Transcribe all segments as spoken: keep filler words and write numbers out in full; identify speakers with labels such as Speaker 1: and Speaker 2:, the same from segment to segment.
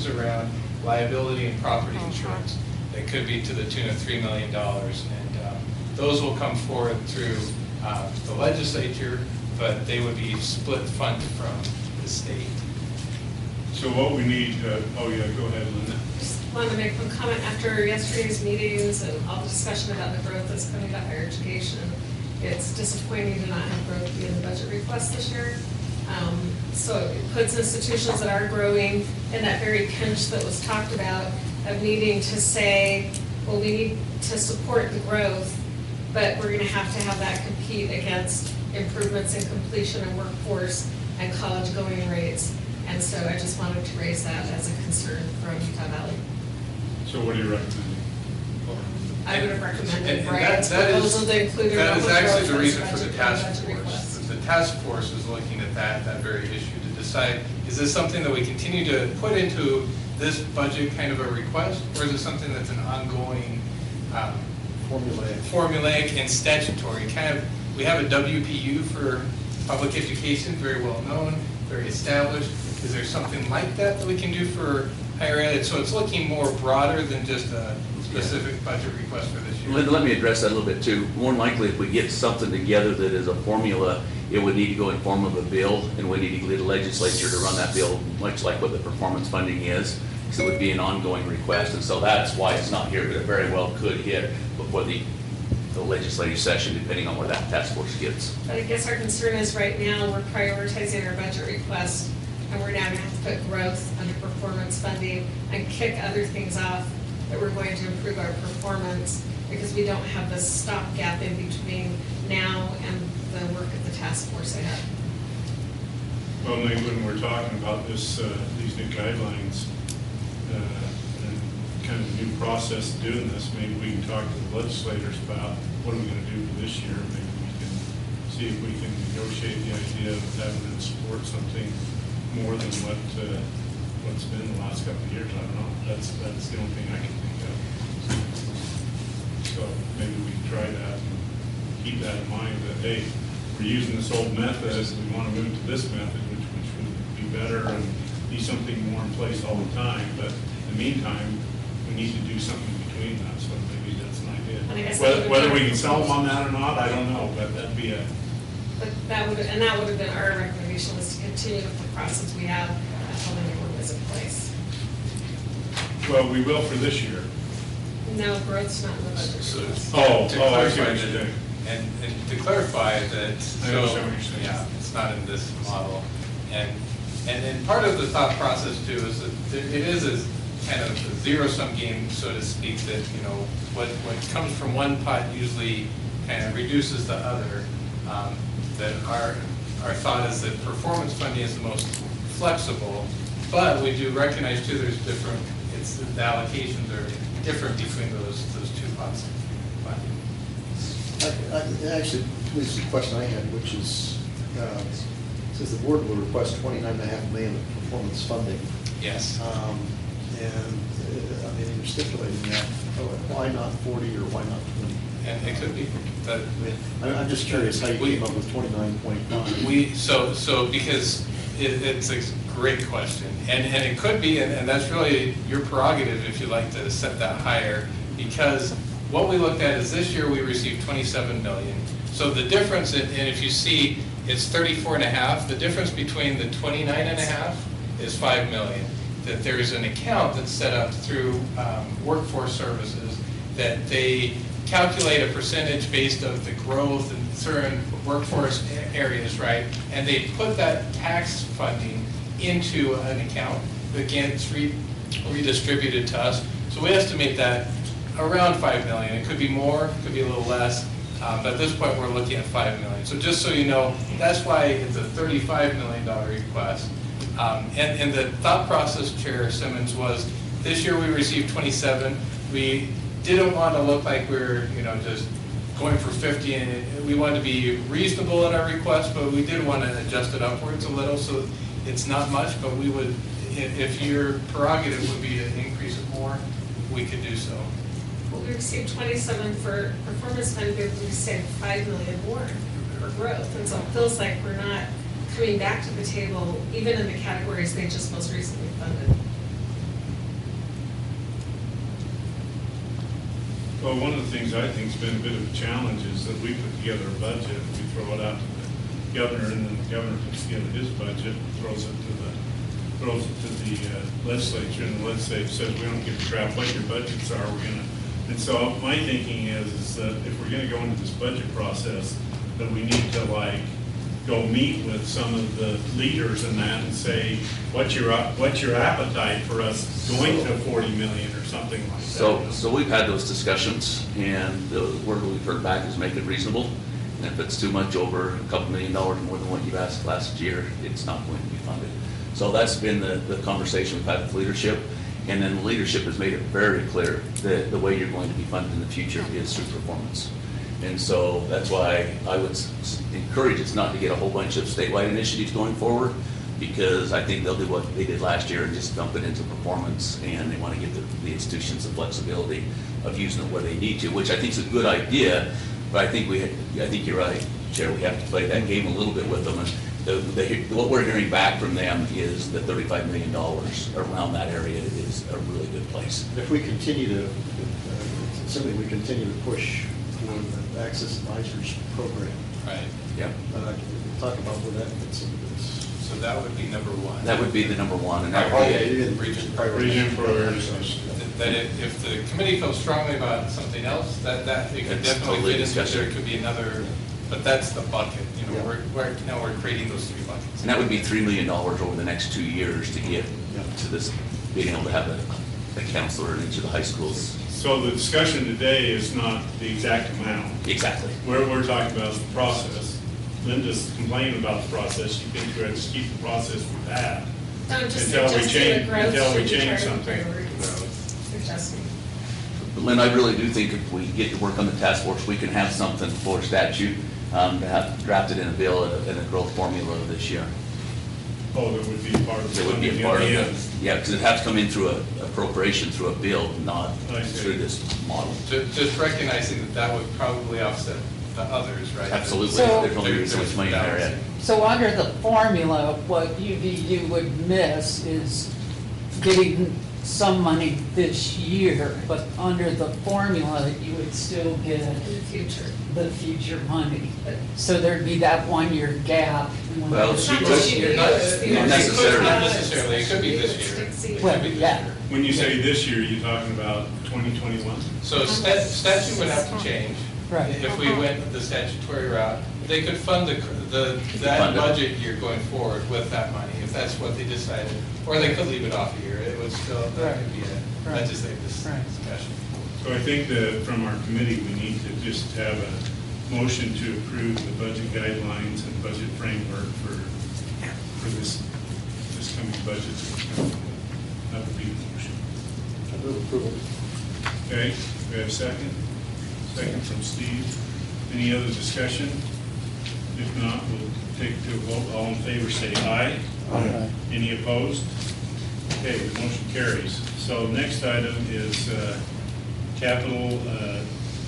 Speaker 1: issues around liability and property insurance that could be to the tune of three million dollars. And um, those will come forward through uh, the legislature, but they would be split funded from the state.
Speaker 2: So what we need, uh, oh yeah, go ahead, Linda.
Speaker 3: Just wanted to make one comment after yesterday's meetings and all the discussion about the growth that's coming to higher education. It's disappointing to not have growth be in the budget request this year. Um, so it puts institutions that are growing in that very pinch that was talked about of needing to say, well, we need to support the growth, but we're going to have to have that compete against improvements in completion and workforce and college going rates. And so I just wanted to raise that as a concern from Utah Valley.
Speaker 2: So what are you recommending?
Speaker 3: I would have recommended
Speaker 1: And- and
Speaker 3: Brian's
Speaker 1: that- that is-
Speaker 3: proposal to include a
Speaker 1: That is
Speaker 3: local
Speaker 1: actually the
Speaker 3: growth
Speaker 1: reason
Speaker 3: as
Speaker 1: for
Speaker 3: a
Speaker 1: the
Speaker 3: budget-
Speaker 1: task
Speaker 3: budget
Speaker 1: force.
Speaker 3: request.
Speaker 1: The task force is looking at that, that very issue to decide, is this something that we continue to put into this budget kind of a request, or is it something that's an ongoing um,
Speaker 4: Formulaic.
Speaker 1: formulaic and statutory? Kind of, we have a W P U for public education, very well known, very established. Is there something like that that we can do for higher ed? So it's looking more broader than just a specific budget request for this year.
Speaker 5: Let, let me address that a little bit too. More than likely, if we get something together that is a formula, it would need to go in form of a bill, and we need to get the legislature to run that bill, much like what the performance funding is. So it would be an ongoing request, and so that's why it's not here, but it very well could hit before the, the legislative session, depending on where that task force gets.
Speaker 3: But I guess our concern is right now we're prioritizing our budget request, and we're now going to have to put growth under performance funding and kick other things off that we're going to improve our performance because we don't have this stopgap in between now and the work of the task force ahead.
Speaker 2: Well, maybe when we're talking about this, uh, these new guidelines, uh, and kind of new process of doing this, maybe we can talk to the legislators about what are we going to do for this year. Maybe we can see if we can negotiate the idea of having them support something more than what, uh, what's been the last couple of years. I don't know. That's, that's the only thing I can think of. So maybe we can try that and keep that in mind that, hey, we're using this old method, we want to move to this method, which, which would be better and be something more in place all the time. But in the meantime, we need to do something between that. So maybe that's an
Speaker 3: And I
Speaker 2: idea.
Speaker 3: guess
Speaker 2: Whether,
Speaker 3: that would
Speaker 2: whether
Speaker 3: be-
Speaker 2: we can sell them on that or not, I don't know, but that'd be a,
Speaker 3: But that would, and that would have been our recommendation, was to continue with the process we have until the new one was in place.
Speaker 2: well, we will for this year.
Speaker 3: No, growth's not in the budget
Speaker 1: So-
Speaker 3: request.
Speaker 2: Oh,
Speaker 1: To
Speaker 2: oh, I see
Speaker 1: clarify
Speaker 2: what you're
Speaker 1: that-
Speaker 2: saying.
Speaker 1: And, and to clarify that,
Speaker 2: I
Speaker 1: so,
Speaker 2: understand what you're saying.
Speaker 1: yeah, it's not in this model. And, and then part of the thought process too is that there- it is a kind of a zero-sum game, so to speak, that, you know, what, what comes from one pot usually kind of reduces the other. Um, That our, our thought is that performance funding is the most flexible, but we do recognize too there's different, it's, the allocations are different between those, those two pots of funding.
Speaker 4: I, I, actually, this is a question I had, which is, uh, says the board will request twenty-nine and a half million of performance funding.
Speaker 1: Yes.
Speaker 4: Um, and, uh, I mean, you're stipulating that, oh, why not forty or why not twenty?
Speaker 1: And it could be, but
Speaker 4: I mean, I'm, I'm just curious how you
Speaker 1: We-
Speaker 4: came up with twenty-nine point five.
Speaker 1: we, so, so because it, it's a great question. And, and it could be, and, and that's really your prerogative if you'd like to set that higher, because what we looked at is this year we received twenty-seven million. So the difference, and and if you see, it's thirty-four and a half. The difference between the twenty-nine and a half is five million. That there's an account that's set up through um, Workforce Services that they calculate a percentage based of the growth in certain workforce areas, right? And they put that tax funding into an account that gets re redistributed to us. So we estimate that around five million. It could be more, it could be a little less, um, but at this point we're looking at five million. So just so you know, that's why it's a thirty-five million dollar request. Um, and, and the thought process, Chair Simmons, was this year we received twenty-seven. We didn't want to look like we we're, you know, just going for fifty, and it, we wanted to be reasonable in our request, but we did want to adjust it upwards a little, so it's not much, but we would, if, if your prerogative would be to increase it more, we could do so.
Speaker 3: Well, we received twenty-seven for performance funding, but we received five million more for growth. And so it feels like we're not coming back to the table, even in the categories they just most recently funded.
Speaker 2: Well, one of the things I think's been a bit of a challenge is that we put together a budget, we throw it out to the governor, and then the governor puts together his budget, throws it to the, throws it to the uh, legislature, and the legislature says, we don't give a crap what your budgets are, we're gonna. And so my thinking is, is that if we're gonna go into this budget process, that we need to like, go meet with some of the leaders in that and say, what's your, what's your appetite for us going to forty million or something like that?
Speaker 5: So, so we've had those discussions, and the word we've heard back is make it reasonable. And if it's too much, over a couple million dollars more than what you asked last year, it's not going to be funded. So that's been the, the conversation we've had with leadership. And then leadership has made it very clear that the way you're going to be funded in the future is through performance. And so that's why I would s- s- encourage us not to get a whole bunch of statewide initiatives going forward, because I think they'll do what they did last year and just dump it into performance, and they want to give the, the institutions the flexibility of using it where they need to, which I think is a good idea, but I think we, I think you're right, Chair, we have to play that game a little bit with them. And the, the, what we're hearing back from them is that thirty-five million dollars around that area is a really good place.
Speaker 4: If we continue to, uh, assuming we continue to push for the Access Advisors program,
Speaker 1: Right.
Speaker 5: Yep.
Speaker 4: uh, talk about where that fits into this.
Speaker 1: So that would be number one.
Speaker 5: That would be the number one, and that would
Speaker 4: Okay,
Speaker 5: be,
Speaker 4: you didn't-
Speaker 1: Region
Speaker 2: Region prioritization.
Speaker 1: That if, if the committee feels strongly about something else, that, that, it could
Speaker 5: It's
Speaker 1: definitely
Speaker 5: totally
Speaker 1: fit into,
Speaker 5: discussion.
Speaker 1: there could be another, but that's the bucket, you know,
Speaker 4: Yeah.
Speaker 1: we're, we're, now we're creating those three buckets.
Speaker 5: and that would be three million dollars over the next two years to get to this, being able to have a, a counselor in each of the high schools.
Speaker 2: So the discussion today is not the exact amount.
Speaker 5: Exactly.
Speaker 2: Where we're talking about is the process. Linda's complaining about the process. She thinks we have to keep the process with that.
Speaker 3: No, just
Speaker 2: Until we
Speaker 3: suggesting
Speaker 2: change-
Speaker 3: a growth
Speaker 2: until we
Speaker 3: should be
Speaker 2: change
Speaker 3: part of
Speaker 2: something.
Speaker 3: priorities. Suggesting.
Speaker 5: But Lynn, I really do think if we get to work on the task force, we can have something for statute, um, to have drafted in a bill and a growth formula this year.
Speaker 2: Oh, that would be part of the
Speaker 5: It would be
Speaker 2: funding
Speaker 5: a part
Speaker 2: at
Speaker 5: of
Speaker 2: the
Speaker 5: it.
Speaker 2: end.
Speaker 5: Yeah, because it has to come in through a appropriation, through a bill, not
Speaker 2: I see.
Speaker 5: through this model.
Speaker 1: Ju- Just recognizing that that would probably offset the others, right?
Speaker 5: Absolutely.
Speaker 6: So-
Speaker 5: There's only so much money in there yet.
Speaker 6: So under the formula, what U V U would miss is getting some money this year, but under the formula, you would still get
Speaker 3: In the future.
Speaker 6: the future money. So there'd be that one-year gap.
Speaker 5: Well,
Speaker 3: It's
Speaker 5: she
Speaker 3: not
Speaker 5: could-
Speaker 3: just you,
Speaker 1: Not
Speaker 3: it's the
Speaker 5: not
Speaker 3: other
Speaker 5: necessarily.
Speaker 1: Not
Speaker 3: others.
Speaker 1: necessarily. It could be this year.
Speaker 3: Dixie.
Speaker 1: It
Speaker 6: Well,
Speaker 1: could be this
Speaker 6: yeah.
Speaker 1: year.
Speaker 2: When you say this year, you're talking about twenty twenty-one?
Speaker 1: So stat- statute would have to change.
Speaker 6: Right.
Speaker 1: If we went the statutory route, they could fund the, the, that
Speaker 5: fund it.
Speaker 1: budget year going forward with that money, if that's what they decided. Or they could leave it off a year, it would still, that could be a
Speaker 6: Right.
Speaker 1: legislative dis-
Speaker 6: Right.
Speaker 1: discussion.
Speaker 2: So I think that from our committee, we need to just have a motion to approve the budget guidelines and budget framework for, for this, this coming budget. That would be the motion.
Speaker 4: I move approval.
Speaker 2: Okay, we have a second? Second from Steve. Any other discussion? If not, we'll take it to a vote. All in favor, say aye.
Speaker 6: Aye.
Speaker 2: Any opposed? Okay, the motion carries. So next item is uh, capital uh,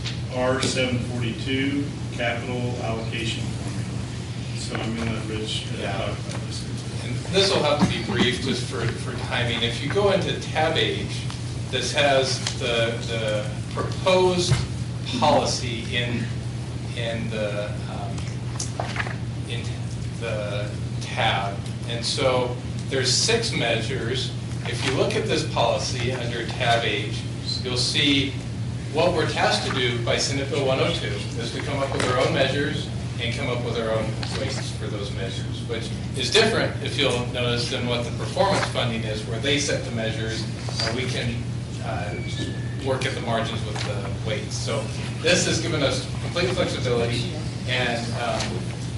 Speaker 2: R seven forty-two, capital allocation formula. So I'm going to let Rich uh,
Speaker 1: Yeah.
Speaker 2: talk about this.
Speaker 1: And this will have to be brief just for, for timing. If you go into tab H, this has the, the proposed policy in, in the, um, in the tab. And so there's six measures. If you look at this policy under tab H, you'll see what we're tasked to do by Senate Bill one oh two is to come up with our own measures and come up with our own weights for those measures, which is different, if you'll notice, than what the performance funding is, where they set the measures, and we can uh, work at the margins with the weights. So this has given us complete flexibility, and um,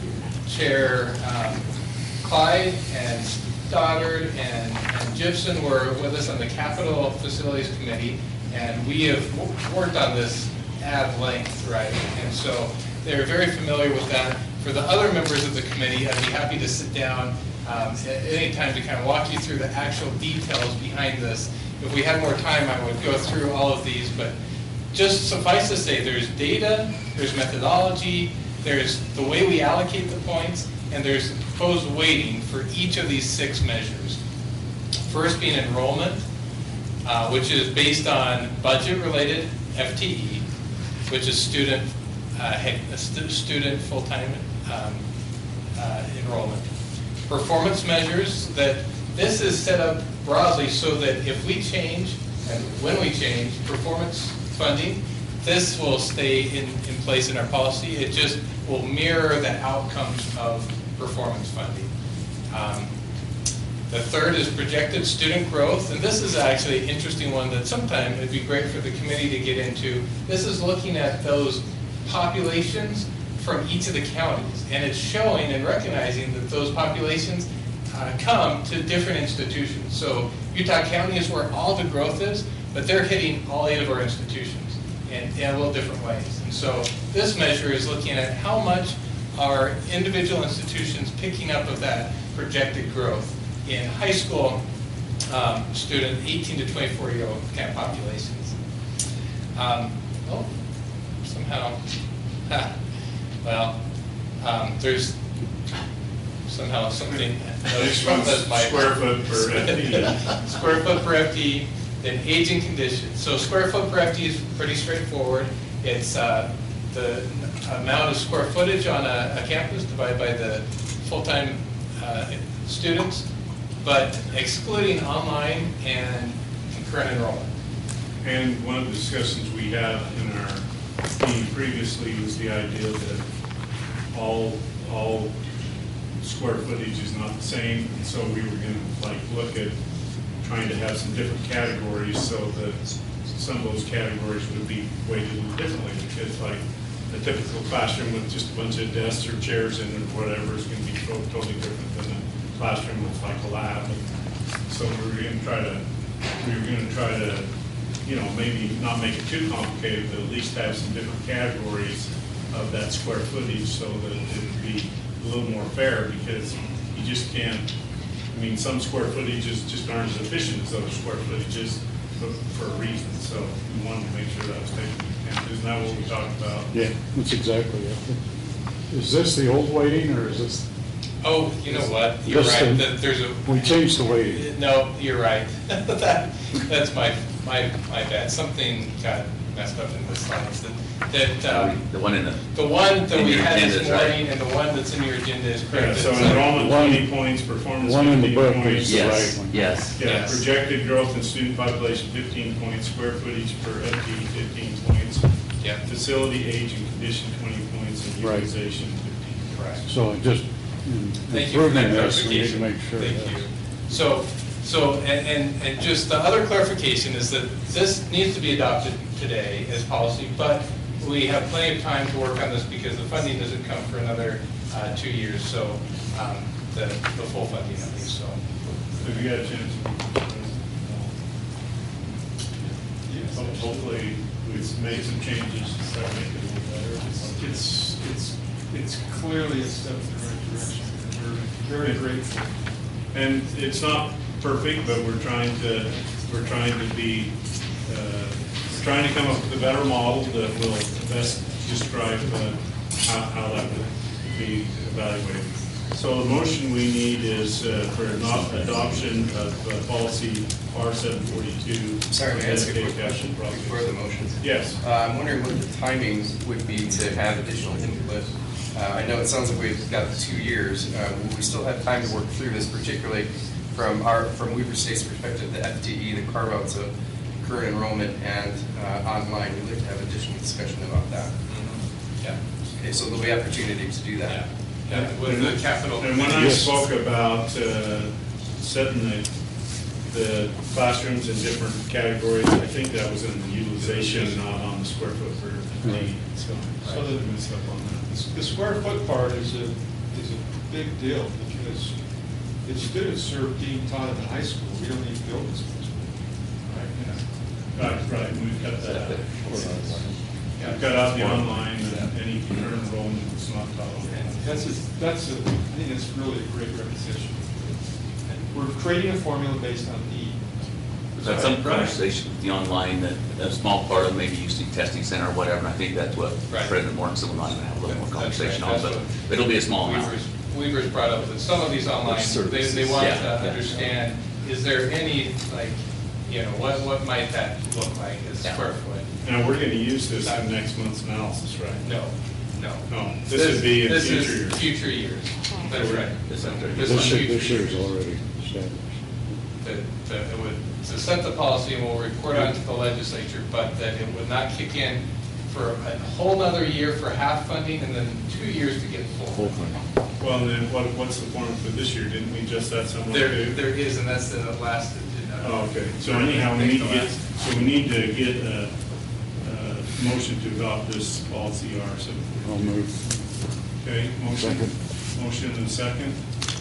Speaker 1: Chair um, Clyde and Stoddard and and Gibson were with us on the Capital Facilities Committee, and we have w- worked on this at length, right? And so they're very familiar with that. For the other members of the committee, I'd be happy to sit down um, at any time to kind of walk you through the actual details behind this. If we had more time, I would go through all of these, but just suffice to say, there's data, there's methodology, there's the way we allocate the points, and there's the proposed weighting for each of these six measures. First being enrollment, uh, which is based on budget-related F T E. which is student, uh, head- uh, stu- student full-time um, uh, enrollment. Performance measures, that this is set up broadly so that if we change, and when we change, performance funding, this will stay in, in place in our policy. It just will mirror the outcomes of performance funding. Um, The third is projected student growth, and this is actually an interesting one that sometime it'd be great for the committee to get into. This is looking at those populations from each of the counties, and it's showing and recognizing that those populations uh, come to different institutions. So Utah County is where all the growth is, but they're hitting all eight of our institutions in, in a little different ways. And so this measure is looking at how much are individual institutions picking up of that projected growth in high school um, student eighteen to twenty-four year old kind of populations. Um, oh, somehow, ha, well, um, there's somehow something.
Speaker 2: Next one's square foot per F T E.
Speaker 1: Square foot per F T E, then age and condition. So square foot per F T E is pretty straightforward. It's uh, the amount of square footage on a, a campus divided by the full-time uh, students, but excluding online and concurrent enrollment.
Speaker 2: And one of the discussions we had in our meeting previously was the idea that all, all square footage is not the same, and so we were gonna like look at trying to have some different categories so that some of those categories would be weighted a little differently, because like a typical classroom with just a bunch of desks or chairs in it or whatever is gonna be to- totally different than a classroom with like a lab. So we were gonna try to, we were gonna try to, you know, maybe not make it too complicated, but at least have some different categories of that square footage so that it would be a little more fair, because you just can't, I mean, some square footages just aren't as efficient as other square footages for, for a reason. So we wanted to make sure that was taken into account. Isn't that what we talked about?
Speaker 7: Yeah, that's exactly it. Is this the old weighting, or is this,
Speaker 1: Oh, you know what? You're
Speaker 7: Just
Speaker 1: right.
Speaker 7: the-
Speaker 1: That There's a.
Speaker 7: we changed the weighting?
Speaker 1: No, you're right. That, that's my, my, my bad. Something got messed up in the slides. That, that, um,
Speaker 5: The one in the,
Speaker 1: the one that
Speaker 5: In
Speaker 1: we
Speaker 5: your
Speaker 1: had this
Speaker 5: agenda is right.
Speaker 1: morning and the one that's in your agenda is
Speaker 2: Yeah,
Speaker 1: correct.
Speaker 2: so
Speaker 1: It's, uh,
Speaker 2: enrollment
Speaker 7: One-
Speaker 2: twenty points, performance
Speaker 7: one in the
Speaker 2: fifteen
Speaker 7: book
Speaker 2: points.
Speaker 7: is the
Speaker 5: yes,
Speaker 7: right one.
Speaker 5: yes.
Speaker 2: Yeah,
Speaker 1: Yes.
Speaker 2: projected growth in student population fifteen points, square footage per F T E fifteen points.
Speaker 1: Yeah.
Speaker 2: Facility age and condition twenty points, and
Speaker 7: Right.
Speaker 2: utilization fifteen points.
Speaker 1: Correct.
Speaker 7: So just in
Speaker 1: Thank you for that
Speaker 7: improving this, we need to
Speaker 1: clarification.
Speaker 7: make sure.
Speaker 1: Thank
Speaker 7: that's-
Speaker 1: you. So, so, and, and, and just the other clarification is that this needs to be adopted today as policy, but we have plenty of time to work on this because the funding doesn't come for another uh, two years, so, um, the, the full funding at least, so.
Speaker 2: Have you got a chance? Ho- Hopefully, we've made some changes to try to make it a little better.
Speaker 8: It's, it's, it's clearly a step in the right direction. We're very grateful.
Speaker 2: And it's not perfect, but we're trying to, we're trying to be, uh, we're trying to come up with a better model that will best describe uh, how, how that would be evaluated. So the motion we need is uh, for ado- adoption of uh, policy R seven forty-two.
Speaker 9: Sorry, may I ask a quick
Speaker 2: dedicated
Speaker 9: question
Speaker 2: capital
Speaker 9: before
Speaker 2: projects.
Speaker 9: the motion?
Speaker 2: Yes.
Speaker 9: Uh, I'm wondering what the timing would be to have additional input. Uh, I know it sounds like we've got the two years. Uh, Will we still have time to work through this, particularly from our, from Weaver State's perspective, the F T E, the carve-outs of current enrollment and uh, online? We'd like to have additional discussion about that.
Speaker 1: Yeah.
Speaker 9: Okay, so there'll be opportunity to do
Speaker 1: Yeah,
Speaker 9: that.
Speaker 1: yeah, with the capital.
Speaker 2: And when I
Speaker 7: Yes.
Speaker 2: spoke about uh, setting the, the classrooms in different categories, I think that was in the utilization, not on the square foot per T. So
Speaker 8: So
Speaker 2: I
Speaker 8: the-
Speaker 2: messed up on that.
Speaker 8: The square foot part is a, is a big deal because if students are being taught in the high school, we don't need buildings. Right?
Speaker 2: Right, right, we've cut that out. We've cut out the online, and any current enrollment that's not taught online.
Speaker 8: That's a, that's a, I think it's really a great repetition. And we're creating a formula based on need.
Speaker 5: We've had some conversation with the online, that a small part of maybe using testing center or whatever, and I think that's what
Speaker 1: Right.
Speaker 5: President Morrison would like to have a little more
Speaker 1: That's right.
Speaker 5: conversation on,
Speaker 1: That's
Speaker 5: but
Speaker 1: what
Speaker 5: it'll be a small amount.
Speaker 1: Weaver's, Weaver's brought up that some of these online, they, they want
Speaker 5: Yeah.
Speaker 1: to understand, is there any, like, you know, what, what might that look like as
Speaker 5: Yeah.
Speaker 1: square foot?
Speaker 2: Now, we're gonna use this in next month's analysis, right?
Speaker 1: No, no.
Speaker 2: No, this would be in
Speaker 1: This is
Speaker 2: future years.
Speaker 1: future years, that's right.
Speaker 5: This is-
Speaker 1: This
Speaker 7: This
Speaker 1: one's
Speaker 7: year,
Speaker 1: future
Speaker 7: this year's
Speaker 1: years.
Speaker 7: already established.
Speaker 1: That, that it would, to set the policy and we'll report on to the legislature, but that it would not kick in for a whole nother year for half funding and then two years to get full.
Speaker 7: Full funding.
Speaker 2: Well, then what, what's the formula for this year? Didn't we adjust that somewhat
Speaker 1: There,
Speaker 2: too?
Speaker 1: there is, and that's the last. uh,
Speaker 2: Oh, okay. So anyhow, we need to get, so we need to get a, a motion to adopt this policy R seven
Speaker 7: I'll
Speaker 2: forty-two.
Speaker 7: move.
Speaker 2: Okay, motion,
Speaker 7: Second.
Speaker 2: motion and second.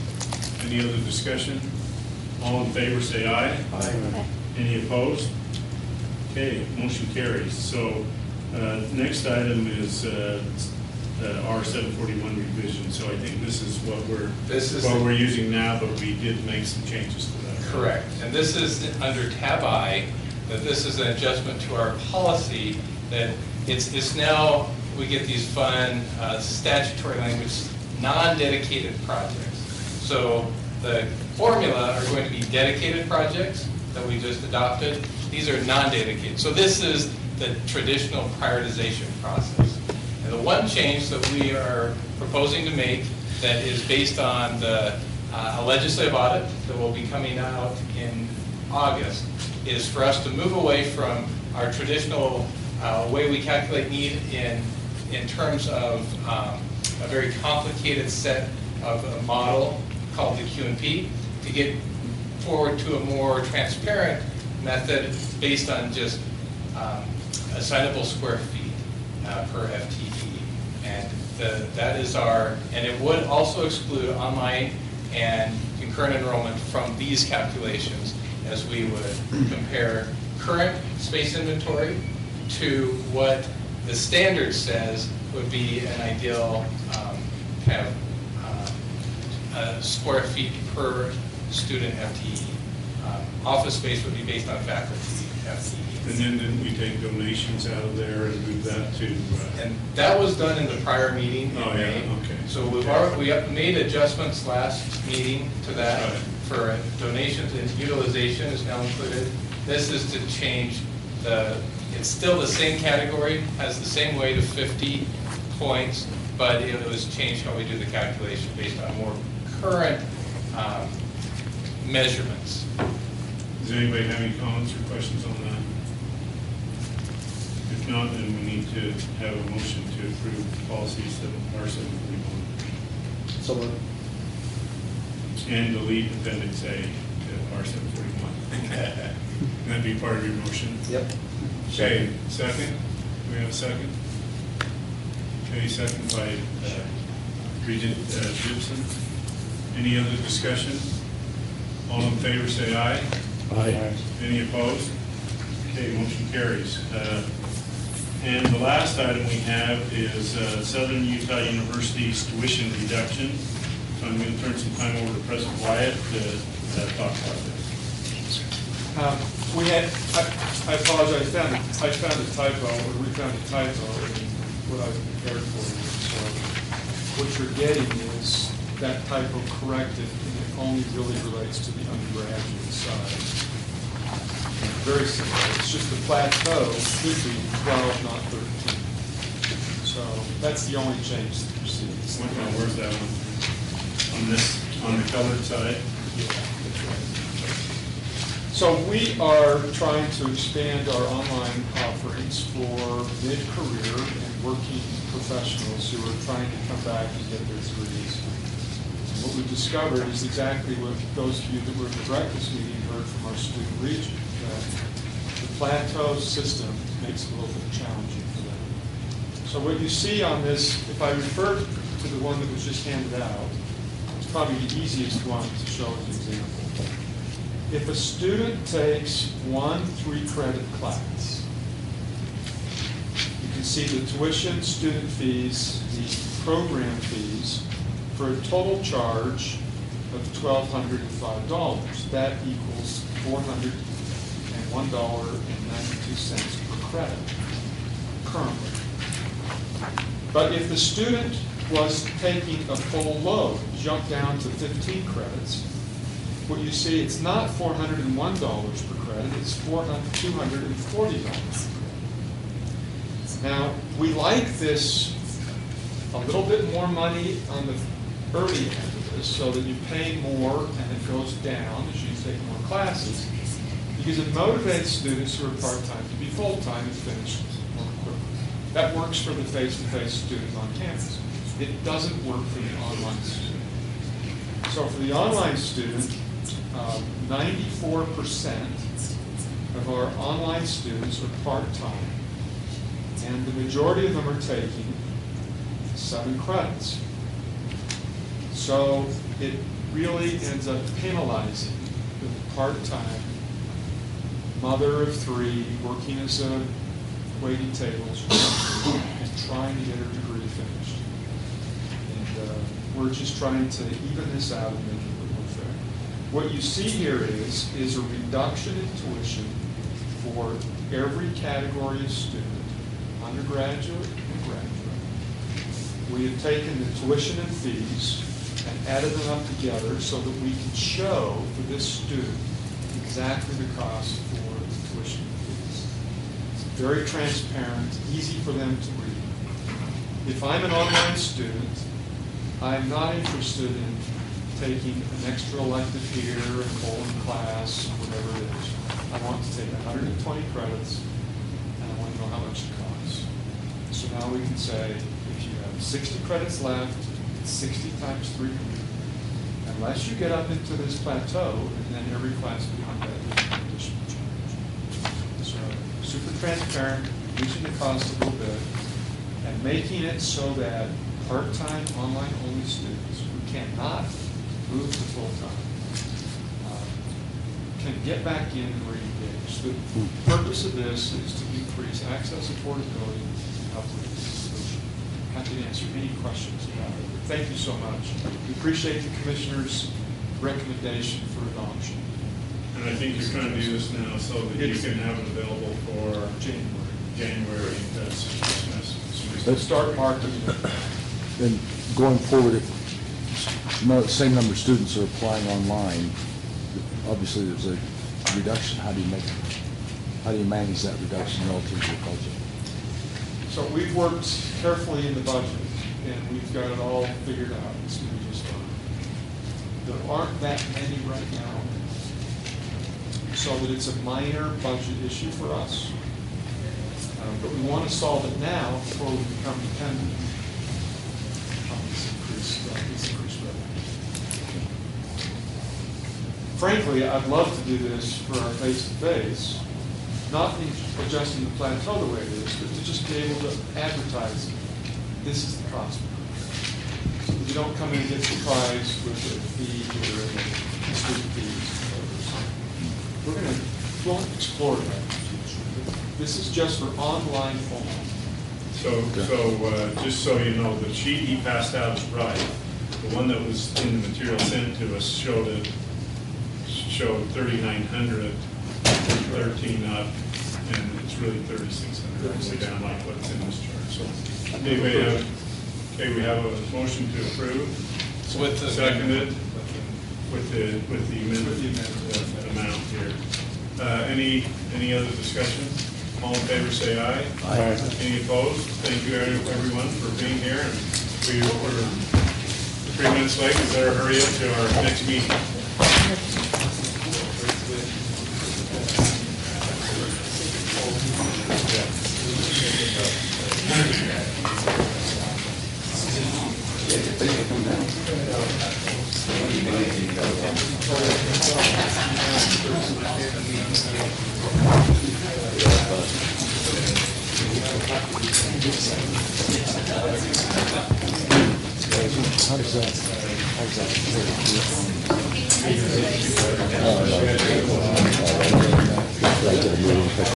Speaker 2: Any other discussion? All in favor, say aye.
Speaker 7: Aye.
Speaker 2: Any opposed? Okay, motion carries. So, uh, next item is, uh, uh, R seven forty-one revision. So I think this is what we're,
Speaker 1: This is
Speaker 2: what
Speaker 1: the-
Speaker 2: we're using now, but we did make some changes to that.
Speaker 1: Correct, and this is under tab I, that this is an adjustment to our policy, that it's, it's now, we get these fun uh, statutory language, non-dedicated projects. So the formula are going to be dedicated projects that we just adopted. These are non-dedicated. So this is the traditional prioritization process. And the one change that we are proposing to make that is based on the uh, a legislative audit that will be coming out in August is for us to move away from our traditional uh, way we calculate need in, in terms of um, a very complicated set of a model called the Q and P, to get forward to a more transparent method based on just um, assignable square feet uh, per F T E. And the, that is our, and it would also exclude online and concurrent enrollment from these calculations, as we would compare current space inventory to what the standard says would be an ideal um, kind of uh, uh, square feet per student F T E. Um, office space would be based on faculty F T E.
Speaker 2: And then didn't we take donations out of there and move that to, uh,
Speaker 1: And that was done in the prior meeting in
Speaker 2: Oh, yeah,
Speaker 1: May.
Speaker 2: okay.
Speaker 1: So we've already, we have made adjustments last meeting to that
Speaker 2: Right.
Speaker 1: for donations, and utilization is now included. This is to change the, it's still the same category, has the same weight of fifty points, but it was changed how we do the calculation based on more current um, measurements.
Speaker 2: does anybody have any comments or questions on that? If not, then we need to have a motion to approve policies that are seven forty-one
Speaker 4: So moved.
Speaker 2: and delete appendix A to R seven forty-one. That'd be part of your motion.
Speaker 4: Yep.
Speaker 2: Okay, second? Do we have a second? Okay, second by uh, Regent uh, Gibson. Any other discussion? All in favor, say aye.
Speaker 7: Aye.
Speaker 2: Any opposed? Okay, motion carries. Uh, And the last item we have is uh, Southern Utah University's tuition reduction. So I'm going to turn some time over to President Wyatt to uh, talk about this.
Speaker 8: Um, We had, I I apologize, I found, a- I found a typo, or we found a typo in what I prepared for you. So what you're getting is that typo corrected, and it only really relates to the undergraduate side. Very simple, it's just the plateau should be twelve, not thirteen. So that's the only change that you see. It's
Speaker 2: What- uh, Where's that one? On this, on the colored side?
Speaker 8: Yeah, that's right. So we are trying to expand our online offerings for mid-career and working professionals who are trying to come back and get their degrees. And what we discovered is exactly what those of you that were at the breakfast meeting heard from our student region, that the plateau system makes it a little bit challenging for them. So what you see on this, if I refer to the one that was just handed out, it's probably the easiest one to show as an example. If a student takes one three-credit class, you can see the tuition, student fees, the program fees, for a total charge of twelve hundred five dollars. That equals four hundred one dollars and ninety-two cents per credit currently. But if the student was taking a full load, jump down to fifteen credits, what you see, it's not four hundred and one dollars per credit, it's four hundred, two hundred and forty dollars per credit. Now, we like this, a little bit more money on the early end of this, so that you pay more and it goes down as you take more classes, because it motivates students who are part-time to be full-time and finish more quickly. That works for the face-to-face student on campus. It doesn't work for the online student. So for the online student, um, ninety-four percent of our online students are part-time, and the majority of them are taking seven credits. So it really ends up penalizing the part-time mother of three working as a waiting tables and trying to get her degree finished. And uh, we're just trying to even this out and make it a little more fair. What you see here is, is a reduction in tuition for every category of student, undergraduate and graduate. We have taken the tuition and fees and added them up together so that we can show for this student exactly the cost for the tuition and fees. It's very transparent, easy for them to read. If I'm an online student, I'm not interested in taking an extra elective here, a colon class, whatever it is. I want to take one hundred twenty credits, and I want to know how much it costs. So now we can say, if you have sixty credits left, it's sixty times three hundred. Unless you get up into this plateau, and then every class beyond that is an additional charge. So super transparent, reducing the cost a little bit, and making it so that part-time online-only students who cannot move to full-time uh, can get back in and re-engage. The purpose of this is to increase access, affordability, and help with the solution. Happy to answer any questions about it. Thank you so much. We appreciate the Commissioner's recommendation for adoption.
Speaker 2: And I think you're trying to do this now so that you
Speaker 8: It's-
Speaker 2: can have it available for
Speaker 8: January.
Speaker 2: January, that's Christmas.
Speaker 8: Let's start marketing it.
Speaker 10: Then going forward, if no, the same number of students are applying online, obviously there's a reduction. How do you make, how do you manage that reduction relative to your budget?
Speaker 8: So we've worked carefully in the budget, and we've got it all figured out. It's going to be just fine. There aren't that many right now, so that it's a minor budget issue for us. Um, But we want to solve it now before we become dependent on this increased, uh, this increased revenue. Frankly, I'd love to do this for our face-to-face, not in adjusting the plateau the way it is, but to just be able to advertise, this is the cost. So that you don't come in and get surprised with a fee or a student fees. We're going to, we'll explore that in the future. But this is just for online only.
Speaker 2: So, so, uh, just so you know, the sheet he passed out is right. The one that was in the material sent to us showed it, showed thirty-nine hundred, thirteen up, and it's really thirty-six hundred, all the way down like what's in this chart. So, anyway, uh, okay, we have a motion to approve.
Speaker 1: With the-
Speaker 2: Seconded, with the, with the amendment, uh, amount here. Uh, any, any other discussion? All in favor, say aye.
Speaker 10: Aye.
Speaker 2: Any opposed? Thank you, everyone, for being here. And we were three minutes late. We better hurry up to our next meeting.
Speaker 10: How does that, how does that compare to your own?